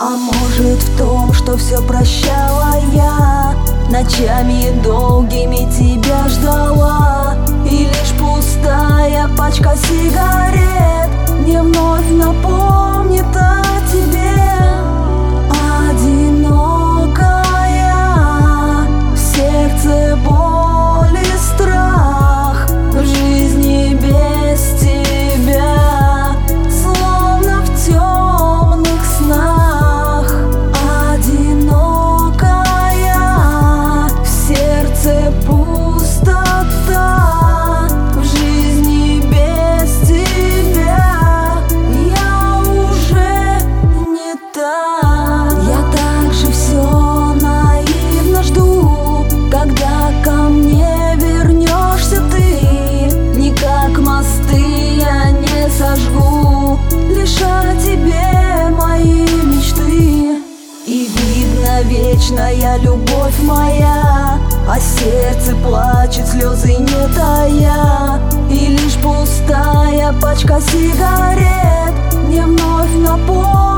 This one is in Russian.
А может в том, что все прощала я, ночами долгими тебя ждала, и лишь пустая пачка сигарет не вновь напомнит о тебе. Одинокая, в сердце боль и страх, в жизни без тебя, словно в темных снах. Одинокая, в сердце пустота, в жизни без тебя я уже не та. Я также все наивно жду, когда ко мне вернешься ты. Никак мосты я не сожгу, лишь о тебе мои мечты. И видно вечная любовь моя, а сердце плачет, слезы не тая, и лишь пустая пачка сигарет не вновь напомнит